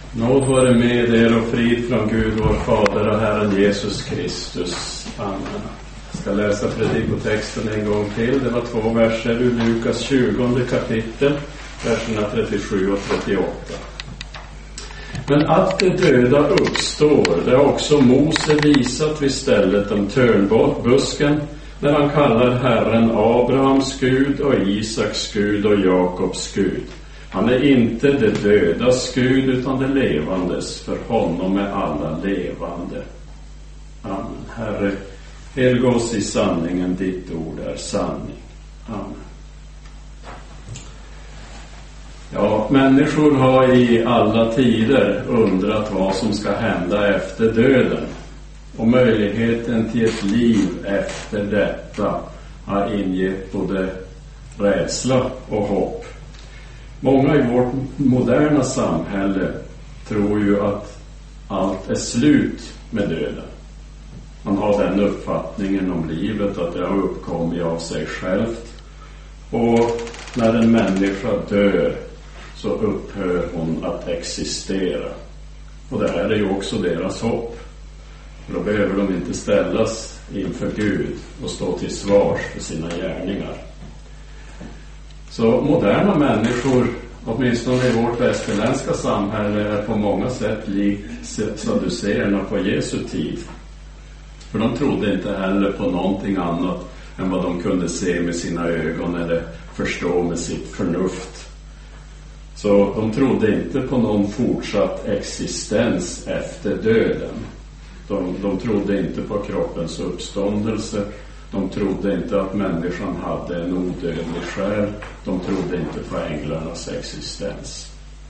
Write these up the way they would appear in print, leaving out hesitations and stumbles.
Nåd vare med er och frid från Gud vår Fader och Herren Jesus Kristus. Amen. Jag ska läsa predikotexten en gång till. Det var 2 verser ur Lukas 20 kapitel, verserna 37 och 38. Men att de döda uppstår, det har också Mose visat vid stället om törnbusken, när han kallar Herren Abrahams Gud och Isaks Gud och Jakobs Gud. Han är inte det dödas Gud utan det levandes, för honom är alla levande. Amen. Herre, helga oss i sanningen, ditt ord är sanning. Amen. Ja, människor har i alla tider undrat vad som ska hända efter döden. Och möjligheten till ett liv efter detta har ingett både rädsla och hopp. Många i vårt moderna samhälle tror ju att allt är slut med döden. Man har den uppfattningen om livet att det har uppkommit av sig självt. Och när en människa dör så upphör hon att existera. Och det här är ju också deras hopp. För då behöver de inte ställas inför Gud och stå till svars för sina gärningar. Så moderna människor, åtminstone i vårt västerländska samhälle, är på många sätt likt saduceerna på Jesu tid. För de trodde inte heller på någonting annat än vad de kunde se med sina ögon eller förstå med sitt förnuft. Så de trodde inte på någon fortsatt existens efter döden. De trodde inte på kroppens uppståndelse. De trodde inte att människan hade en odödlig själ. De trodde inte på änglarnas existens.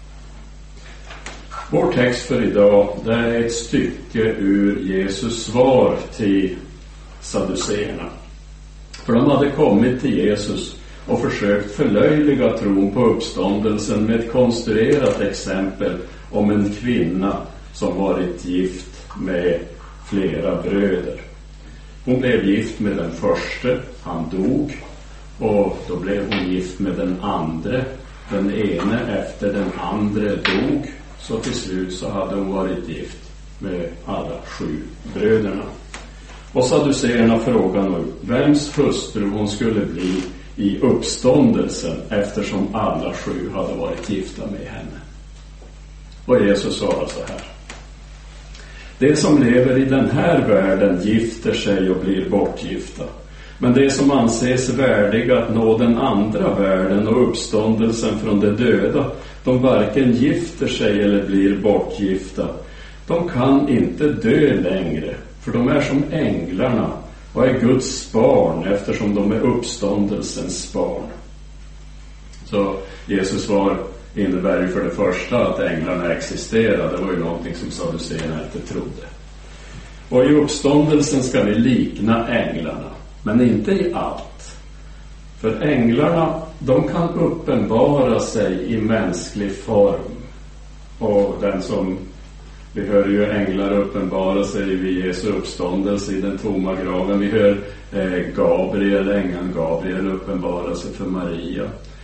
Vår text för idag, det är ett stycke ur Jesus svar till saduceerna. För de hade kommit till Jesus och försökt förlöjliga tron på uppståndelsen med ett konstruerat exempel om en kvinna som varit gift med flera bröder. Hon blev gift med den första, han dog, och då blev hon gift med den andra. Den ene efter den andra dog, så till slut så hade hon varit gift med alla 7 bröderna. Och saduceerna frågar nu vems hustru hon skulle bli i uppståndelsen, eftersom alla 7 hade varit gifta med henne. Och Jesus svarar så här: det som lever i den här världen gifter sig och blir bortgifta. Men det som anses värdiga att nå den andra världen och uppståndelsen från de döda, de varken gifter sig eller blir bortgifta. De kan inte dö längre, för de är som änglarna och är Guds barn, eftersom de är uppståndelsens barn. Så Jesus svar innebär ju för det första att änglarna existerar. Det var ju någonting som saduceerna inte trodde. Och i uppståndelsen ska vi likna änglarna, men inte i allt. För änglarna, de kan uppenbara sig i mänsklig form. Och den som, vi hör ju änglar uppenbara sig vid Jesu uppståndelse i den tomma graven. Vi hör ängeln Gabriel uppenbara sig för Maria.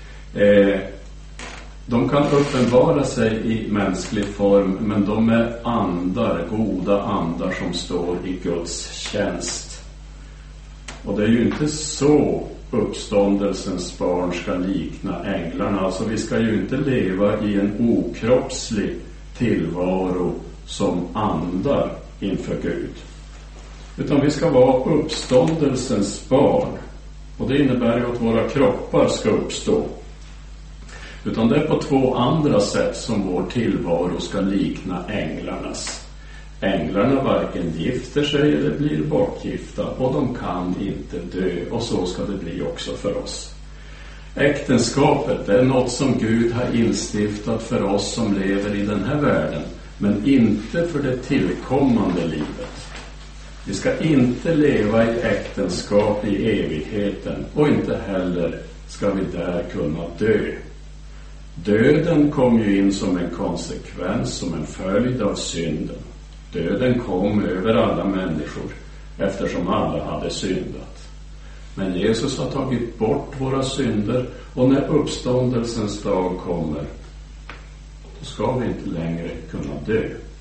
De kan uppenbara sig i mänsklig form, men de är andar, goda andar som står i Guds tjänst. Och det är ju inte så uppståndelsens barn ska likna änglarna. Alltså vi ska ju inte leva i en okroppslig tillvaro som andar inför Gud. Utan vi ska vara uppståndelsens barn. Och det innebär ju att våra kroppar ska uppstå. Utan det är på 2 andra sätt som vår tillvaro ska likna änglarnas. Änglarna varken gifter sig eller blir bortgifta, och de kan inte dö, och så ska det bli också för oss. Äktenskapet är något som Gud har instiftat för oss som lever i den här världen, men inte för det tillkommande livet. Vi ska inte leva i äktenskap i evigheten, och inte heller ska vi där kunna dö. Döden kom ju in som en konsekvens, som en följd av synden. Döden kom över alla människor eftersom alla hade syndat. Men Jesus har tagit bort våra synder, och när uppståndelsens dag kommer ska vi inte längre kunna dö.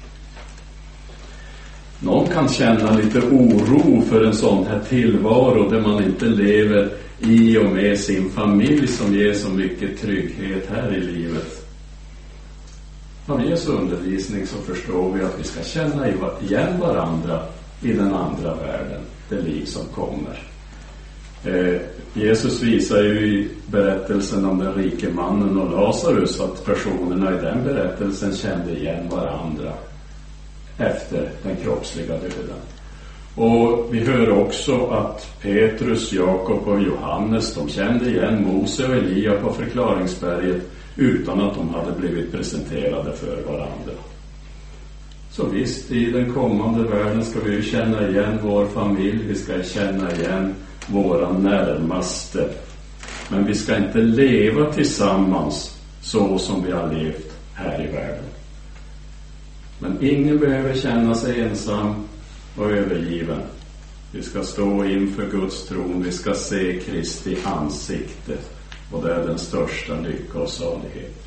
Någon kan känna lite oro för en sån här tillvaro där man inte lever i och med sin familj som ger så mycket trygghet här i livet. Av Jesu undervisning så förstår vi att vi ska känna igen varandra i den andra världen, det liv som kommer. Jesus visar ju i berättelsen om den rike mannen och Lazarus att personerna i den berättelsen kände igen varandra efter den kroppsliga döden. Och vi hör också att Petrus, Jakob och Johannes, de kände igen Mose och Elia på förklaringsberget utan att de hade blivit presenterade för varandra. Så visst, i den kommande världen ska vi känna igen vår familj, vi ska känna igen våra närmaste. Men vi ska inte leva tillsammans så som vi har levt här i världen. Men ingen behöver känna sig ensam och övergiven. Vi ska stå inför Guds tron, vi ska se Kristi ansikte, och det är den största lycka och salighet.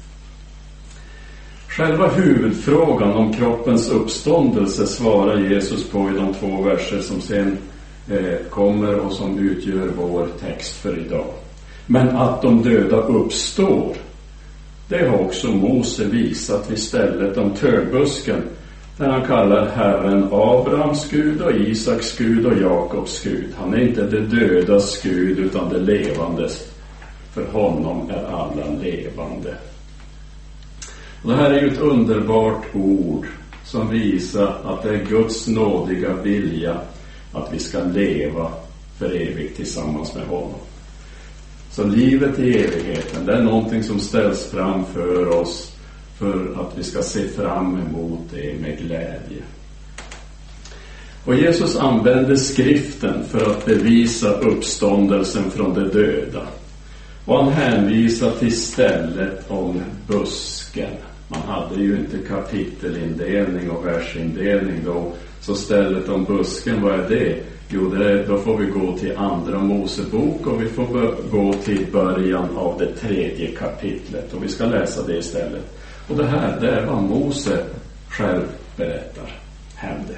Själva huvudfrågan om kroppens uppståndelse svarar Jesus på i de 2 verser som sen kommer och som utgör vår text för idag. Men att de döda uppstår, det har också Mose visat vid stället om törnbusken, där han kallar Herren Abrahams Gud och Isaks Gud och Jakobs Gud. Han är inte det dödas Gud utan det levandes. För honom är alla levande. Och det här är ju ett underbart ord som visar att det är Guds nådiga vilja att vi ska leva för evigt tillsammans med honom. Så livet i evigheten, det är någonting som ställs fram för oss för att vi ska se fram emot det med glädje. Och Jesus använde skriften för att bevisa uppståndelsen från de döda. Och han hänvisar till stället om busken. Man hade ju inte kapitelindelning och versindelning då. Så stället om busken, vad är det? Jo, då får vi gå till andra Mosebok och vi får gå till början av det 3:e kapitlet. Och vi ska läsa det istället. Och det här, det är vad Mose själv berättar hände.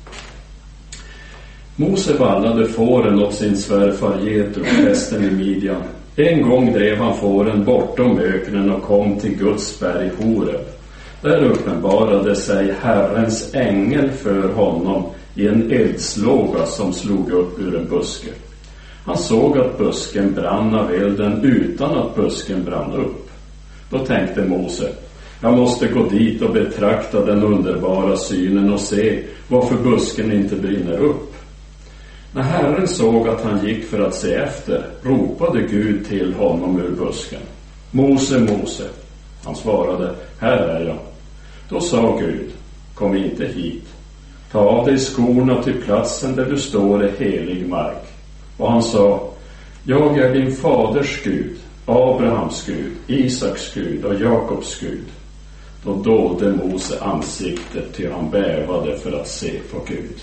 Mose vallade fåren åt sin svärfar Jetro, prästen i Midjan. En gång drev han fåren bortom öknen och kom till Guds berg Horeb. Där uppenbarade sig Herrens ängel för honom i en eldslåga som slog upp ur en buske. Han såg att busken brann av elden utan att busken brann upp. Då tänkte Mose: jag måste gå dit och betrakta den underbara synen och se varför busken inte brinner upp. När Herren såg att han gick för att se efter, ropade Gud till honom ur busken: Mose, Mose. Han svarade: här är jag. Då sa Gud: kom inte hit. Ta av dig skorna, till platsen där du står är helig mark. Och han sa: jag är din faders Gud, Abrahams Gud, Isaks Gud och Jakobs Gud. Då dolde Mose ansiktet, till han bävade för att se på Gud.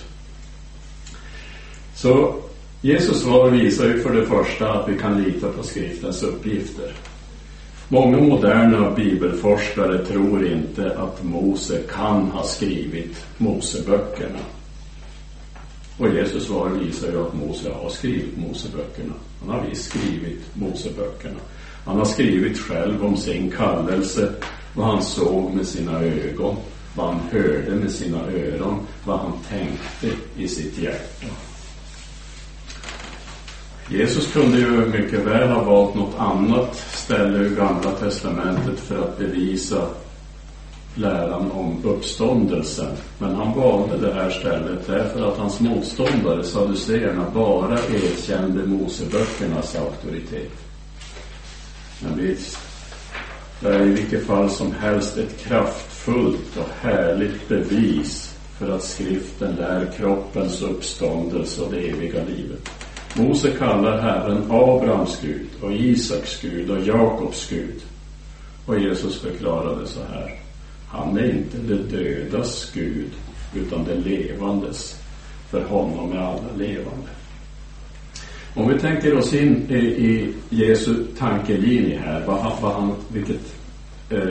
Så Jesus svar visar ju för det första att vi kan lita på skriftens uppgifter. Många moderna bibelforskare tror inte att Mose kan ha skrivit Moseböckerna. Och Jesus svar visar ju att Mose har skrivit Moseböckerna. Han har visst skrivit Moseböckerna. Han har skrivit själv om sin kallelse, vad han såg med sina ögon, vad han hörde med sina öron, vad han tänkte i sitt hjärta. Jesus kunde ju mycket väl ha valt något annat ställe ur Gamla testamentet för att bevisa läran om uppståndelsen. Men han valde det här stället därför att hans motståndare, sadduceerna, bara erkände Moseböckernas auktoritet. Men visst, det är i vilket fall som helst ett kraftfullt och härligt bevis för att skriften lär kroppens uppståndelse och det eviga livet. Mose kallar Herren Abrahams Gud och Isaks Gud och Jakobs Gud. Och Jesus förklarade så här: han är inte det dödas Gud utan det levandes. För honom är alla levande. Om vi tänker oss in i Jesu tankelinje här, vilket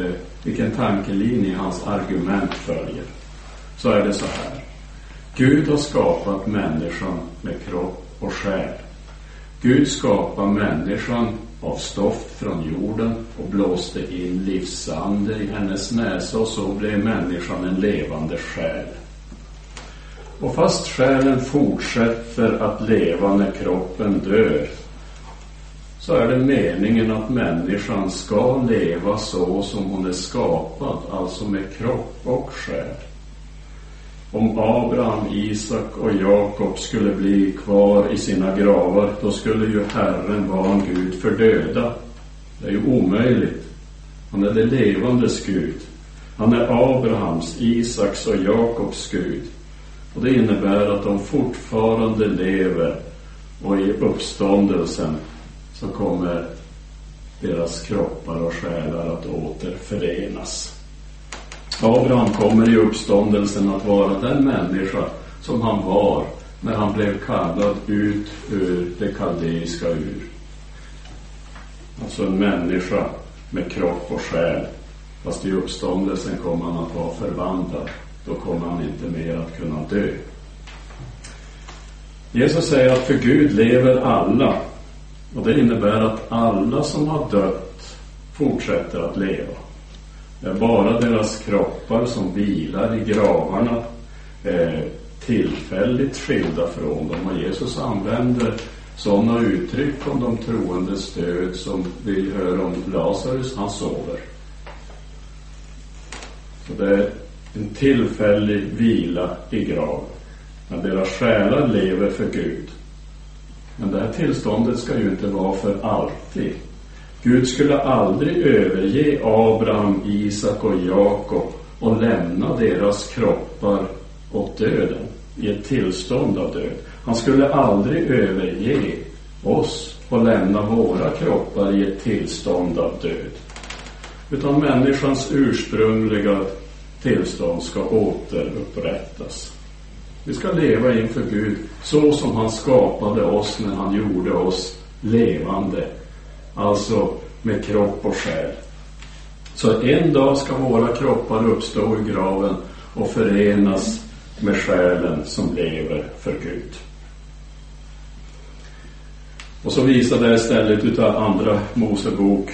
vilken tankelinje hans argument följer, så är det så här. Gud har skapat människan med kropp och själ. Gud skapade människan av stoft från jorden och blåste in livsande i hennes näsa, och så blev människan en levande själ. Och fast själen fortsätter att leva när kroppen dör, så är det meningen att människan ska leva så som hon är skapad, alltså med kropp och själ. Om Abraham, Isak och Jakob skulle bli kvar i sina gravar, då skulle ju Herren vara en Gud för döda. Det är ju omöjligt. Han är det levandes Gud. Han är Abrahams, Isaks och Jakobs Gud. Och det innebär att de fortfarande lever, och i uppståndelsen så kommer deras kroppar och själar att återförenas. Abraham kommer i uppståndelsen att vara den människa som han var när han blev kallad ut ur det kaldeiska ur. Alltså en människa med kropp och själ. Fast i uppståndelsen kommer han att vara förvandlad. Då kommer han inte mer att kunna dö. Jesus säger att för Gud lever alla. Och det innebär att alla som har dött fortsätter att leva. Det är bara deras kroppar som vilar i gravarna tillfälligt skilda från dem. Och Jesus använder sådana uttryck om de troendes död som vi hör om Lazarus, han sover. Så det är en tillfällig vila i graven. Men deras själar lever för Gud. Men det här tillståndet ska ju inte vara för alltid. Gud skulle aldrig överge Abraham, Isak och Jakob och lämna deras kroppar åt döden i ett tillstånd av död. Han skulle aldrig överge oss och lämna våra kroppar i ett tillstånd av död. Utan människans ursprungliga tillstånd ska återupprättas. Vi ska leva inför Gud så som han skapade oss när han gjorde oss levande. Alltså med kropp och själ. Så en dag ska våra kroppar uppstå i graven och förenas med själen som lever för Gud. Och så visar det istället utav andra Mosebok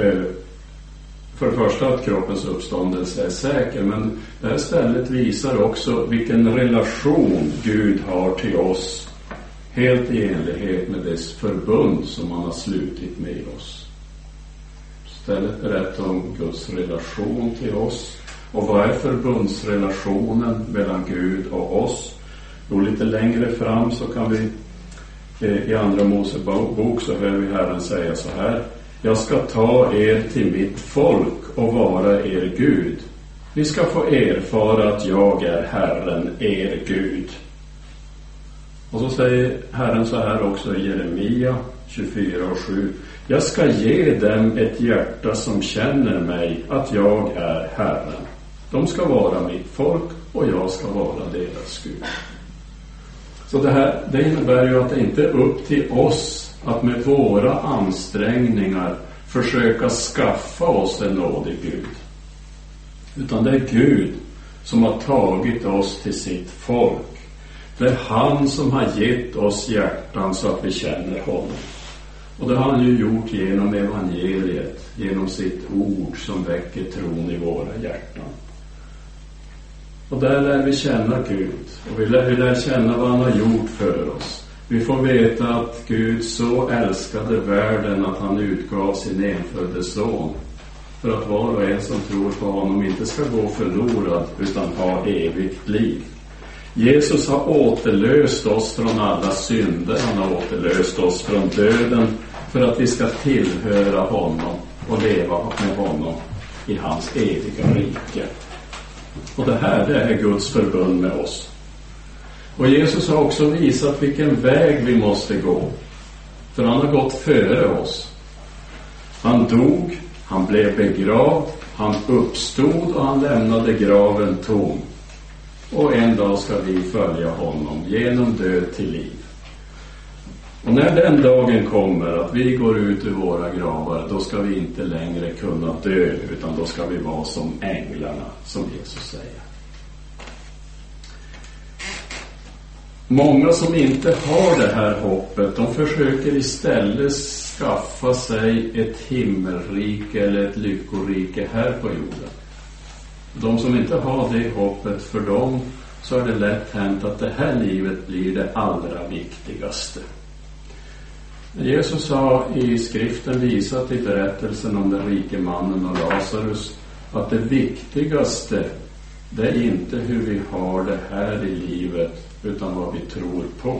för det första att kroppens uppståndelse är säker, men det här stället visar också vilken relation Gud har till oss, helt i enlighet med dess förbund som han har slutit med oss. Stället berättar om Guds relation till oss. Och vad är förbundsrelationen mellan Gud och oss? Jo, lite längre fram så kan vi i andra Mosebok så hör vi Herren säga så här: jag ska ta er till mitt folk och vara er Gud. Ni ska få erfara att jag är Herren, er Gud. Och så säger Herren så här också i Jeremia 24:7. Jag ska ge dem ett hjärta som känner mig, att jag är Herren. De ska vara mitt folk och jag ska vara deras Gud. Så det innebär ju att det inte är upp till oss att med våra ansträngningar försöka skaffa oss en nådig Gud. Utan det är Gud som har tagit oss till sitt folk. Det är han som har gett oss hjärtan så att vi känner honom. Och det har han ju gjort genom evangeliet, genom sitt ord som väcker tron i våra hjärtan. Och där lär vi känna Gud, och vi lär känna vad han har gjort för oss. Vi får veta att Gud så älskade världen att han utgav sin enfödde son, för att var och en som tror på honom inte ska gå förlorad utan ha evigt liv. Jesus har återlöst oss från alla synder. Han har återlöst oss från döden för att vi ska tillhöra honom och leva med honom i hans eviga rike. Och det är Guds förbund med oss. Och Jesus har också visat vilken väg vi måste gå. För han har gått före oss. Han dog, han blev begravd, han uppstod och han lämnade graven tom. Och en dag ska vi följa honom genom död till liv. Och när den dagen kommer att vi går ut ur våra gravar, då ska vi inte längre kunna dö, utan då ska vi vara som änglarna, som Jesus säger. Många som inte har det här hoppet, de försöker istället skaffa sig ett himmelrike eller ett lyckorike här på jorden. De som inte har det hoppet, för dem så är det lätt hänt att det här livet blir det allra viktigaste. Jesus har i skriften visat i berättelsen om den rike mannen och Lazarus att det viktigaste, det är inte hur vi har det här i livet, utan vad vi tror på.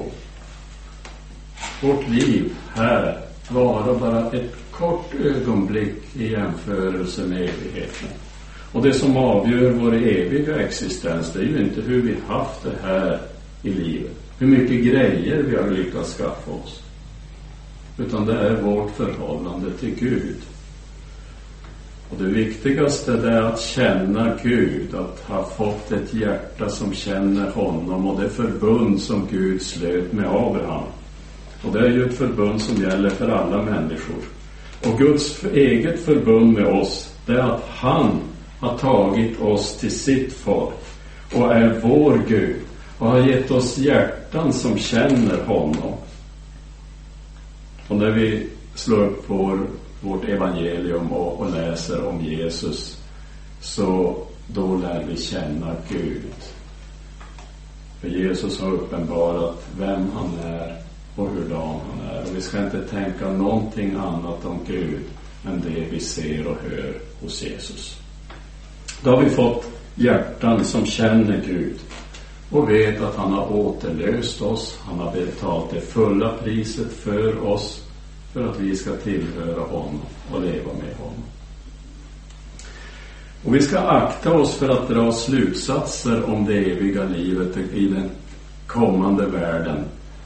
Vårt liv här varar bara ett kort ögonblick i jämförelse med evigheten. Och det som avgör vår eviga existens, det är ju inte hur vi haft det här i livet, hur mycket grejer vi har lyckats skaffa oss, utan det är vårt förhållande till Gud. Och det viktigaste är att känna Gud, att ha fått ett hjärta som känner honom och det förbund som Gud slöt med Abraham. Och det är ju ett förbund som gäller för alla människor. Och Guds eget förbund med oss, det är att han har tagit oss till sitt folk och är vår Gud och har gett oss hjärtan som känner honom. Och när vi slår upp vårt evangelium och läser om Jesus, så då lär vi känna Gud. För Jesus har uppenbarat vem han är och hurdan han är. Och vi ska inte tänka någonting annat om Gud än det vi ser och hör hos Jesus. Då har vi fått hjärtan som känner Gud och vet att han har återlöst oss. Han har betalat det fulla priset för oss, för att vi ska tillhöra honom och leva med honom. Och vi ska akta oss för att dra slutsatser om det eviga livet i den kommande världen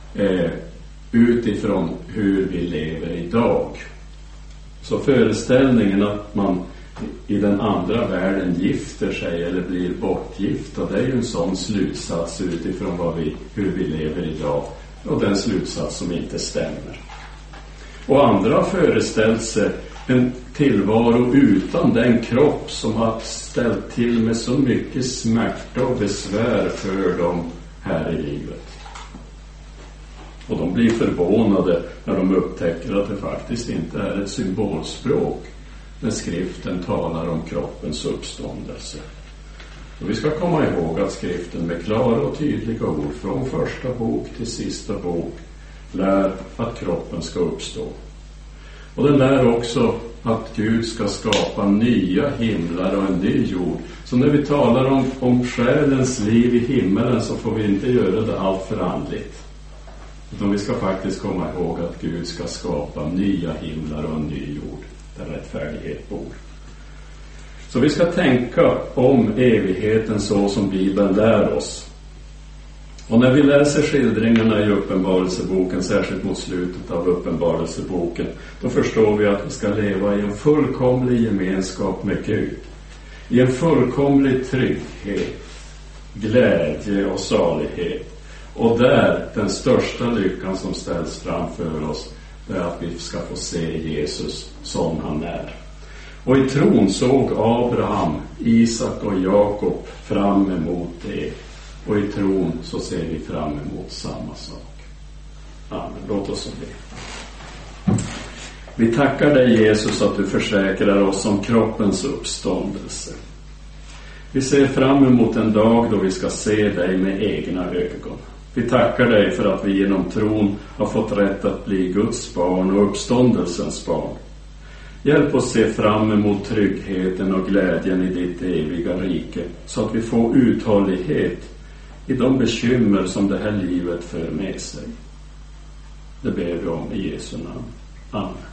utifrån hur vi lever idag. Så föreställningen att man i den andra världen gifter sig eller blir bortgifta, det är ju en sån slutsats utifrån hur vi lever idag, och den slutsats som inte stämmer. Och andra har föreställt sig en tillvaro utan den kropp som har ställt till med så mycket smärta och besvär för dem här i livet. Och de blir förvånade när de upptäcker att det faktiskt inte är ett symbolspråk när skriften talar om kroppens uppståndelse. Och vi ska komma ihåg att skriften med klara och tydliga ord från första bok till sista bok lär att kroppen ska uppstå. Och den lär också att Gud ska skapa nya himlar och en ny jord. Så när vi talar om själens liv i himmelen, så får vi inte göra det allt för andligt. Utan vi ska faktiskt komma ihåg att Gud ska skapa nya himlar och en ny jord där rättfärdighet bor. Så vi ska tänka om evigheten så som Bibeln lär oss. Och när vi läser skildringarna i Uppenbarelseboken, särskilt mot slutet av Uppenbarelseboken, då förstår vi att vi ska leva i en fullkomlig gemenskap med Gud. I en fullkomlig trygghet, glädje och salighet. Och där den största lyckan som ställs framför oss, det är att vi ska få se Jesus som han är. Och i tron såg Abraham, Isak och Jakob fram emot det. Och i tron så ser vi fram emot samma sak. Amen. Låt oss be. Vi tackar dig, Jesus, att du försäkrar oss om kroppens uppståndelse. Vi ser fram emot en dag då vi ska se dig med egna ögon. Vi tackar dig för att vi genom tron har fått rätt att bli Guds barn och uppståndelsens barn. Hjälp oss se fram emot tryggheten och glädjen i ditt eviga rike, så att vi får uthållighet i de bekymmer som det här livet för med sig. Det ber vi om i Jesu namn. Amen.